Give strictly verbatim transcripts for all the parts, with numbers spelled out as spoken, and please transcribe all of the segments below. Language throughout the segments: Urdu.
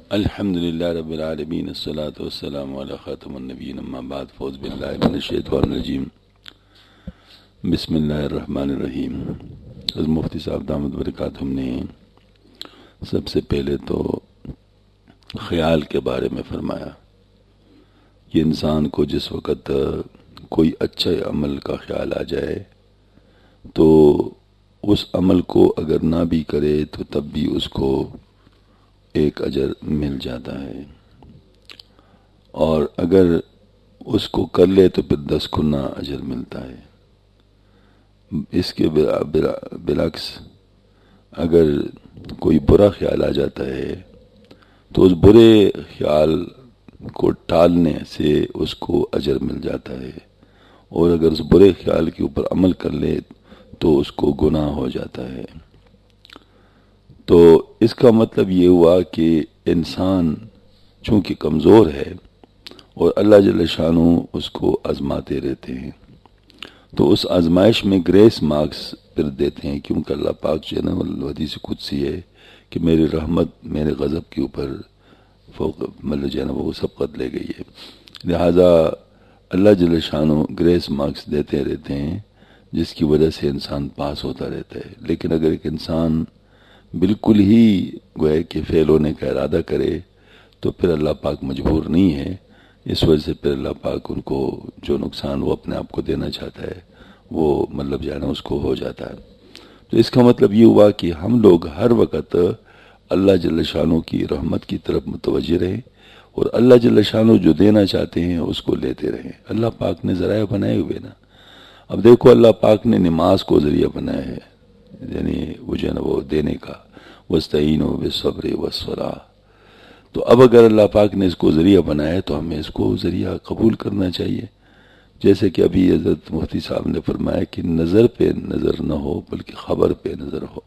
الحمد للہ رب العالمین الصلاۃ والسلام علی خاتم النبیین اما بعد فوز باللہ من الشیطان الرجیم بسم اللہ الرحمن الرحیم۔ حضرت مفتی صاحب دامت برکاتہم نے سب سے پہلے تو خیال کے بارے میں فرمایا کہ انسان کو جس وقت کوئی اچھا عمل کا خیال آ جائے تو اس عمل کو اگر نہ بھی کرے تو تب بھی اس کو ایک اجر مل جاتا ہے، اور اگر اس کو کر لے تو پھر دس گنا اجر ملتا ہے۔ اس کے برعکس اگر کوئی برا خیال آ جاتا ہے تو اس برے خیال کو ٹالنے سے اس کو اجر مل جاتا ہے، اور اگر اس برے خیال کے اوپر عمل کر لے تو اس کو گناہ ہو جاتا ہے۔ تو اس کا مطلب یہ ہوا کہ انسان چونکہ کمزور ہے اور اللہ جل شانہ اس کو آزماتے رہتے ہیں، تو اس آزمائش میں گریس مارکس پھر دیتے ہیں، کیونکہ اللہ پاک جو ہے نا حدیث قدسی ہے کہ میری رحمت میرے غضب کے اوپر فوق مطلب جو ہے نا وہ سبقت لے گئی ہے، لہذا اللہ جل شانہ گریس مارکس دیتے رہتے ہیں جس کی وجہ سے انسان پاس ہوتا رہتا ہے۔ لیکن اگر ایک انسان بالکل ہی گوئے کہ فیل ہونے کا ارادہ کرے تو پھر اللہ پاک مجبور نہیں ہے، اس وجہ سے پھر اللہ پاک ان کو جو نقصان وہ اپنے آپ کو دینا چاہتا ہے وہ مطلب جانا اس کو ہو جاتا ہے۔ تو اس کا مطلب یہ ہوا کہ ہم لوگ ہر وقت اللہ جل شانہ کی رحمت کی طرف متوجہ رہیں، اور اللہ جل شانہ جو دینا چاہتے ہیں اس کو لیتے رہیں۔ اللہ پاک نے ذرائع بنائے ہوئے نا، اب دیکھو اللہ پاک نے نماز کو ذریعہ بنایا ہے، یعنی وہ جو ہے نا وہ دینے کا، وَاسْتَعِينُوا بِالصَّبْرِ وَالصَّلَاةِ۔ تو اب اگر اللہ پاک نے اس کو ذریعہ بنایا ہے تو ہمیں اس کو ذریعہ قبول کرنا چاہیے، جیسے کہ ابھی حضرت مفتی صاحب نے فرمایا کہ نظر پہ نظر نہ ہو بلکہ خبر پہ نظر ہو۔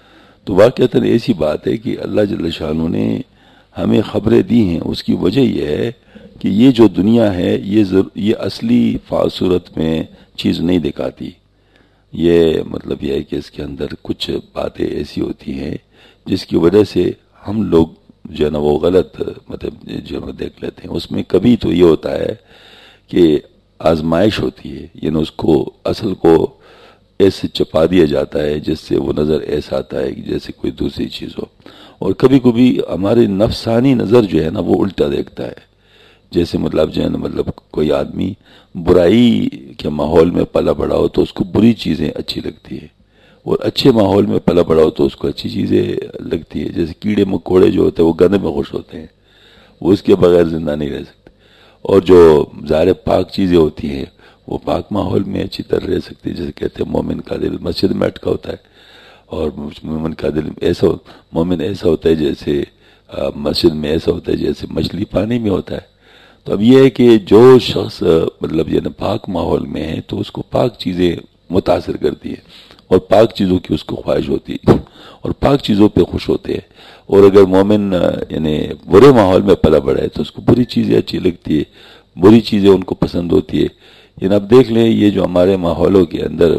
تو واقعتاً ایسی بات ہے کہ اللہ جل شانہ نے ہمیں خبریں دی ہیں، اس کی وجہ یہ ہے کہ یہ جو دنیا ہے یہ یہ اصلی صورت میں چیز نہیں دکھاتی، یہ مطلب یہ ہے کہ اس کے اندر کچھ باتیں ایسی ہوتی ہیں جس کی وجہ سے ہم لوگ جو ہے نا وہ غلط مطلب جو دیکھ لیتے ہیں۔ اس میں کبھی تو یہ ہوتا ہے کہ آزمائش ہوتی ہے، یعنی اس کو اصل کو ایسے چپا دیا جاتا ہے جس سے وہ نظر ایسا آتا ہے کہ جیسے کوئی دوسری چیز ہو، اور کبھی کبھی ہماری نفسانی نظر جو ہے نا وہ الٹا دیکھتا ہے، جیسے مطلب جو ہے نا مطلب کوئی آدمی برائی کے ماحول میں پلا بڑا ہو تو اس کو بری چیزیں اچھی لگتی ہے، اور اچھے ماحول میں پلا بڑا ہو تو اس کو اچھی چیزیں لگتی ہے۔ جیسے کیڑے مکوڑے جو ہوتے ہیں وہ گندے میں خوش ہوتے ہیں، وہ اس کے بغیر زندہ نہیں رہ سکتے، اور جو ظاہر پاک چیزیں ہوتی ہیں وہ پاک ماحول میں اچھی طرح رہ سکتی ہے۔ جیسے کہتے ہیں مومن کا دل مسجد میں اٹکا ہوتا ہے، اور مومن کا دل ایسا مومن ایسا ہوتا ہے جیسے مسجد میں ایسا ہوتا ہے جیسے مچھلی پانی میں ہوتا ہے۔ تو اب یہ ہے کہ جو شخص مطلب یعنی پاک ماحول میں ہے تو اس کو پاک چیزیں متاثر کرتی ہیں، اور پاک چیزوں کی اس کو خواہش ہوتی ہے، اور پاک چیزوں پہ خوش ہوتے ہیں۔ اور اگر مومن یعنی برے ماحول میں پلا بڑا ہے تو اس کو بری چیزیں اچھی لگتی ہے، بری چیزیں ان کو پسند ہوتی ہے۔ یعنی اب دیکھ لیں یہ جو ہمارے ماحولوں کے اندر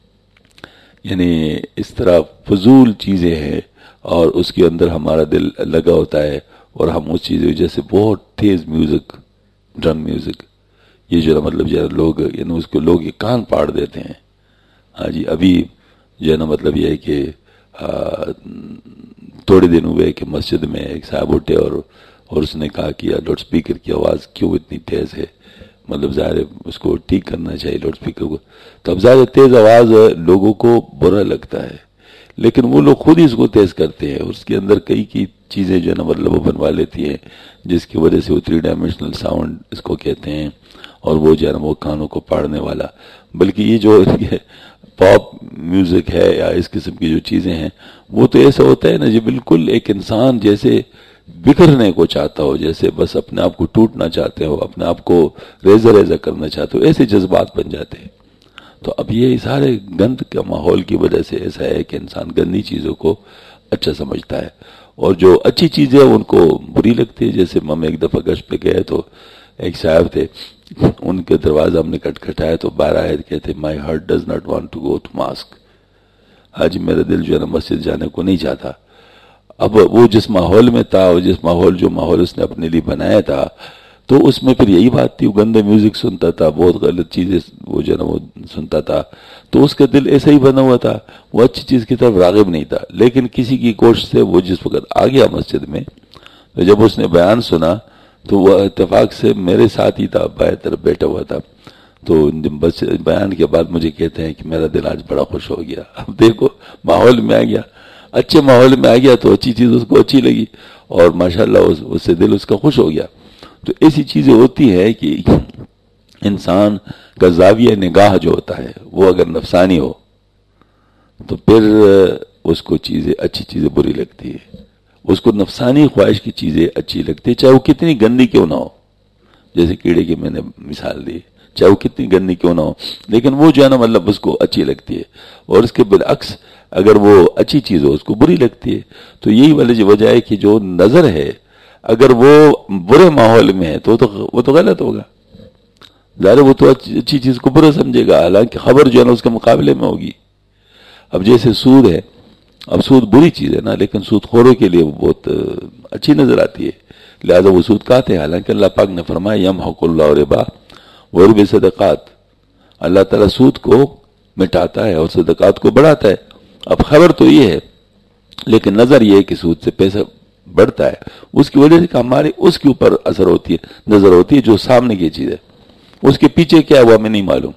یعنی اس طرح فضول چیزیں ہیں اور اس کے اندر ہمارا دل لگا ہوتا ہے، اور ہم اس چیزیں جیسے بہت تیز میوزک، ڈرم میوزک، یہ جو مطلب جو لوگ یعنی اس کو لوگ یہ کان پاڑ دیتے ہیں۔ ہاں جی، ابھی جو ہے نا مطلب یہ ہے کہ تھوڑے دن ہوئے کہ مسجد میں ایک صاحب اٹھے اور اور اس نے کہا کہ یار لاؤڈ سپیکر کی آواز کیوں اتنی تیز ہے، مطلب ظاہر اس کو ٹھیک کرنا چاہیے لاؤڈ سپیکر کو۔ تو اب ظاہر تیز آواز لوگوں کو برا لگتا ہے، لیکن وہ لوگ خود ہی اس کو تیز کرتے ہیں، اور اس کے اندر کئی کی چیزیں جو ہے نا مطلب وہ بنوا لیتی ہیں جس کی وجہ سے وہ تھری ڈائمینشنل ساؤنڈ اس کو کہتے ہیں، اور وہ جو ہے نا وہ کانوں کو پاڑنے والا۔ بلکہ یہ جو پاپ میوزک ہے یا اس قسم کی جو چیزیں ہیں وہ تو ایسا ہوتا ہے نا جی بالکل ایک انسان جیسے بکھرنے کو چاہتا ہو، جیسے بس اپنے آپ کو ٹوٹنا چاہتے ہو، اپنے آپ کو ریزہ ریزہ کرنا چاہتے ہو، ایسے جذبات بن جاتے ہیں۔ تو اب یہ سارے گند کے ماحول کی وجہ سے ایسا ہے کہ انسان گندی چیزوں کو اچھا سمجھتا ہے، اور جو اچھی چیزیں ان کو بری لگتی ہے۔ جیسے ہم ایک دفعہ گشت پہ گئے تو ایک صاحب تھے، ان کے دروازہ ہم نے کھٹکھٹایا تو باہر آئے کہتے my heart does not want to go to mask, آج میرا دل جو ہے نا مسجد جانے کو نہیں چاہتا۔ اب وہ جس ماحول میں تھا، اور جس ماحول جو ماحول اس نے اپنے لیے بنایا تھا، تو اس میں پھر یہی بات تھی، وہ گندے میوزک سنتا تھا، بہت غلط چیزیں وہ جو ہے نا وہ سنتا تھا، تو اس کا دل ایسا ہی بنا ہوا تھا، وہ اچھی چیز کی طرف راغب نہیں تھا. لیکن کسی کی کوشش سے وہ جس وقت آ گیا مسجد میں، تو جب اس نے بیان سنا تو وہ اتفاق سے میرے ساتھ ہی تھا، بائیں طرف بیٹھا ہوا تھا. تو بس بیان کے بعد مجھے کہتے ہیں کہ میرا دل آج بڑا خوش ہو گیا. اب دیکھو ماحول میں آ گیا، اچھے ماحول میں آ گیا تو اچھی چیز اس کو اچھی لگی، اور ماشاءاللہ اس, اس سے دل اس کا خوش ہو گیا. تو ایسی چیزیں ہوتی ہیں کہ انسان کا زاویہ نگاہ جو ہوتا ہے وہ اگر نفسانی ہو تو پھر اس کو چیزیں اچھی چیزیں بری لگتی ہے. اس کو نفسانی خواہش کی چیزیں اچھی لگتی ہے، چاہے وہ کتنی گندی کیوں نہ ہو. جیسے کیڑے کی میں نے مثال دی، چاہے وہ کتنی گندی کیوں نہ ہو، لیکن وہ جو ہے نا مطلب اس کو اچھی لگتی ہے. اور اس کے بالعکس اگر وہ اچھی چیز ہو اس کو بری لگتی ہے. تو یہی والی وجہ ہے کہ جو نظر ہے اگر وہ برے ماحول میں ہے تو وہ تو غلط ہوگا. ظاہر وہ تو اچھی چیز کو برا سمجھے گا، حالانکہ خبر جو ہے نا اس کے مقابلے میں ہوگی. اب جیسے سود ہے، اب سود بری چیز ہے نا، لیکن سود خوروں کے لیے وہ بہت اچھی نظر آتی ہے، لہذا وہ سود کھاتے ہیں. حالانکہ اللہ پاک نے فرمایا یمحق اللہ ربا ویربی صدقات، اللہ تعالیٰ سود کو مٹاتا ہے اور صدقات کو بڑھاتا ہے. اب خبر تو یہ ہے، لیکن نظر یہ ہے کہ سود سے پیسہ بڑھتا ہے، اس کی وجہ سے کہ ہمارے اس کے اوپر اثر ہوتی ہے، نظر ہوتی ہے جو سامنے کی چیز ہے، اس کے پیچھے کیا ہے وہ ہمیں نہیں معلوم.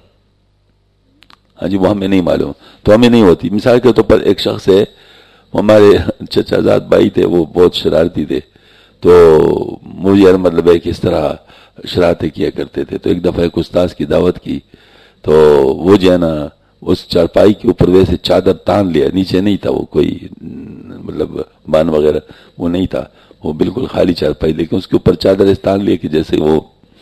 ہاں جی، وہ ہمیں نہیں معلوم تو ہمیں نہیں ہوتی. مثال کے طور پر ایک شخص ہے، ہمارے چچا زاد بھائی تھے، وہ بہت شرارتی تھے، تو مجھے مطلب ہے کہ اس طرح شرارتیں کیا کرتے تھے. تو ایک دفعہ ایک استاذ کی دعوت کی، تو وہ جو ہے نا اس چارپائی کے اوپر ویسے چادر تان لیا، نیچے نہیں تھا وہ کوئی مطلب بان وغیرہ وہ نہیں تھا، وہ بالکل خالی چارپائی، لیکن اس کے اوپر چادر اس تان لیا کہ جیسے وہ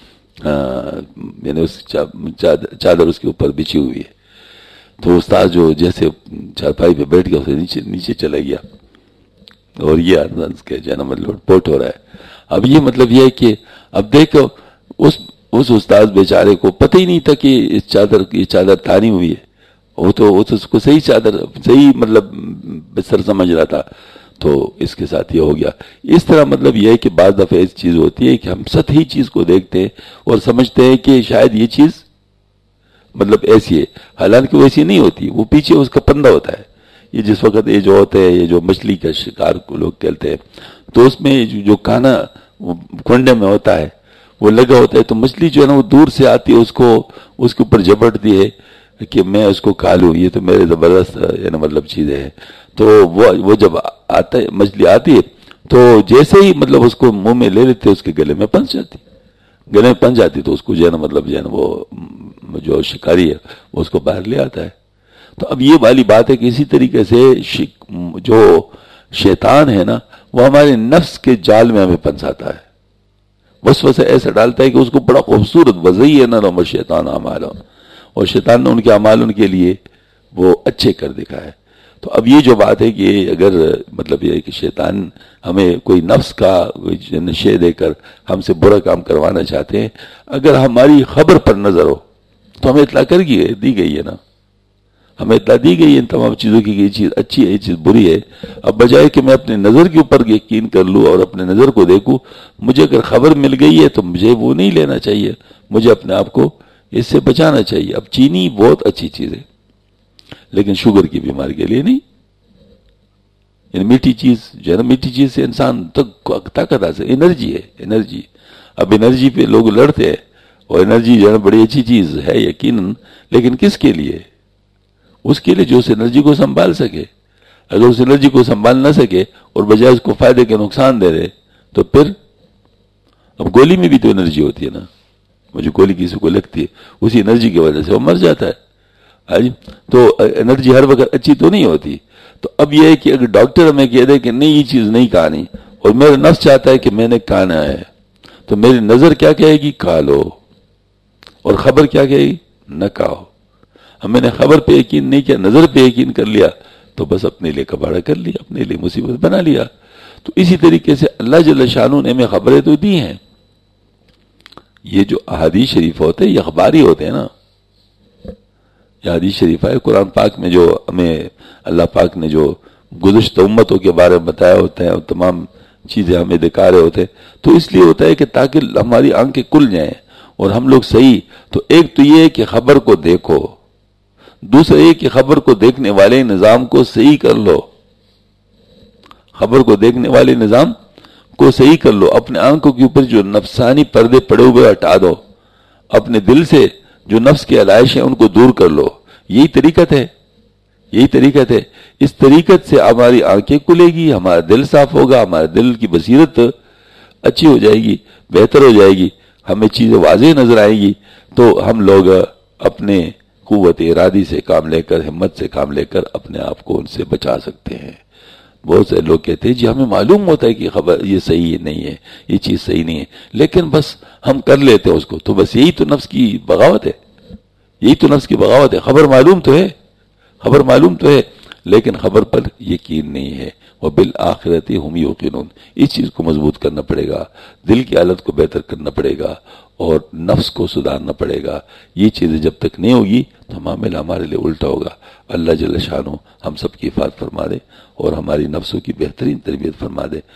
یعنی اس چادر اس کے اوپر بچھی ہوئی ہے. تو استاد جو جیسے چارپائی پہ بیٹھ گیا اسے نیچے نیچے چلا گیا، اور یہ جو ہے نا مطلب پوٹ ہو رہا ہے. اب یہ مطلب یہ ہے کہ اب دیکھو اس اس استاد بیچارے کو پتہ ہی نہیں تھا کہ اس چادر یہ چادر تانی ہوئی ہے، وہ تو اس کو صحیح چادر صحیح مطلب بستر سمجھ رہا تھا. تو اس کے ساتھ یہ ہو گیا. اس طرح مطلب یہ ہے کہ بعض دفعہ اس چیز ہوتی ہے کہ ہم سطحی چیز کو دیکھتے ہیں اور سمجھتے ہیں کہ شاید یہ چیز مطلب ایسی ہے، حالانکہ وہ ایسی نہیں ہوتی، وہ پیچھے اس کا پندہ ہوتا ہے. یہ جس وقت یہ جو ہوتا ہے یہ جو مچھلی کا شکار کو لوگ کھیلتے ہیں، تو اس میں جو کانا کنڈے میں ہوتا ہے وہ لگا ہوتا ہے، تو مچھلی جو ہے نا وہ دور سے آتی ہے، اس کو اس کے اوپر جبڑتی ہے کہ میں اس کو کھا لوں، یہ تو میرے زبردست یعنی مطلب چیزیں ہیں. تو وہ وہ جب آتا ہے مچھلی آتی ہے تو جیسے ہی مطلب اس کو منہ میں لے لیتے اس کے گلے میں پھنس جاتی، گلے میں پھنس جاتی، تو اس کو جو ہے نا مطلب جو ہے نا وہ جو شکاری ہے وہ اس کو باہر لے آتا ہے. تو اب یہ والی بات ہے کہ اسی طریقے سے جو شیطان ہے نا وہ ہمارے نفس کے جال میں ہمیں پھنساتا ہے، وسوسہ ایسا ڈالتا ہے کہ اس کو بڑا خوبصورت وضعی ہے نا نو شیطان اعمال، اور شیطان نے ان کے اعمال ان کے لیے وہ اچھے کر دکھا ہے. تو اب یہ جو بات ہے کہ اگر مطلب یہ ہے کہ شیطان ہمیں کوئی نفس کا نشے دے کر ہم سے برا کام کروانا چاہتے ہیں، اگر ہماری خبر پر نظر ہو تو ہمیں اطلاع کر گئی دی گئی ہے نا، ہمیں اطلاع دی گئی ہے ان تمام چیزوں کی، یہ چیز اچھی ہے یہ چیز بری ہے. اب بجائے کہ میں اپنے نظر کے اوپر یقین کر لوں اور اپنے نظر کو دیکھوں، مجھے اگر خبر مل گئی ہے تو مجھے وہ نہیں لینا چاہیے، مجھے اپنے آپ کو اس سے بچانا چاہیے. اب چینی بہت اچھی چیز ہے لیکن شوگر کی بیماری کے لیے نہیں. یعنی میٹھی چیز جو ہے نا، میٹھی چیز سے انسان تک طاقت حاصل، انرجی ہے انرجی. اب انرجی پہ لوگ لڑتے ہیں، اور انرجی جو ہے نا بڑی اچھی چیز ہے یقیناً، لیکن کس کے لیے؟ اس کے لیے جو اس انرجی کو سنبھال سکے. اگر اس انرجی کو سنبھال نہ سکے اور بجائے اس کو فائدے کے نقصان دے رہے تو پھر اب گولی میں بھی تو انرجی ہوتی ہے نا، مجھے گولی کسی کو لگتی ہے اسی انرجی کی وجہ سے وہ مر جاتا ہے. تو انرجی ہر وقت اچھی تو نہیں ہوتی. تو اب یہ ہے کہ اگر ڈاکٹر ہمیں کہہ دے کہ نہیں یہ چیز نہیں کھانی، اور میرا نفس چاہتا ہے کہ میں نے کھانا ہے، تو میری نظر کیا کہے گی؟ کھا لو. اور خبر کیا کہے گی؟ نہ کھاؤ. ہم میں نے خبر پہ یقین نہیں کیا، نظر پہ یقین کر لیا، تو بس اپنے لیے کباڑا کر لیا، اپنے لیے مصیبت بنا لیا. تو اسی طریقے سے اللہ جل شانہ نے ہمیں خبریں تو دی ہیں. یہ جو احادیث شریف ہوتے ہیں یہ اخباری ہوتے ہیں نا. یہ حدیث شریف ہے قرآن پاک میں جو ہمیں اللہ پاک نے جو گزشتہ امتوں کے بارے میں بتایا ہوتا ہے اور تمام چیزیں ہمیں دکھا رہے ہوتے ہیں، تو اس لیے ہوتا ہے کہ تاکہ ہماری آنکھیں کھل جائیں اور ہم لوگ صحیح. تو ایک تو یہ ہے کہ خبر کو دیکھو، دوسرا یہ کہ خبر کو دیکھنے والے نظام کو صحیح کر لو، خبر کو دیکھنے والے نظام کو صحیح کر لو. اپنے آنکھوں کے اوپر جو نفسانی پردے پڑے ہوئے ہٹا دو، اپنے دل سے جو نفس کے علائش ہیں ان کو دور کر لو. یہی طریقت ہے، یہی طریقت ہے. اس طریقت سے ہماری آنکھیں کھلے گی، ہمارا دل صاف ہوگا، ہمارے دل کی بصیرت اچھی ہو جائے گی، بہتر ہو جائے گی، ہمیں چیزیں واضح نظر آئیں گی. تو ہم لوگ اپنے قوت ارادی سے کام لے کر، ہمت سے کام لے کر اپنے آپ کو ان سے بچا سکتے ہیں. بہت سے لوگ کہتے ہیں جی ہمیں معلوم ہوتا ہے کہ خبر یہ صحیح نہیں ہے، یہ چیز صحیح نہیں ہے، لیکن بس ہم کر لیتے ہیں اس کو. تو بس یہی تو نفس کی بغاوت ہے، یہی تو نفس کی بغاوت ہے. خبر معلوم تو ہے، خبر معلوم تو ہے، لیکن خبر پر یقین نہیں ہے. وبالآخرۃ ہم یوقنون. اس چیز کو مضبوط کرنا پڑے گا، دل کی حالت کو بہتر کرنا پڑے گا اور نفس کو سدھارنا پڑے گا. یہ چیزیں جب تک نہیں ہوگی تو معاملہ ہمارے لیے الٹا ہوگا. اللہ جل شانہ ہم سب کی حفاظت فرما دے اور ہماری نفسوں کی بہترین تربیت فرما دے.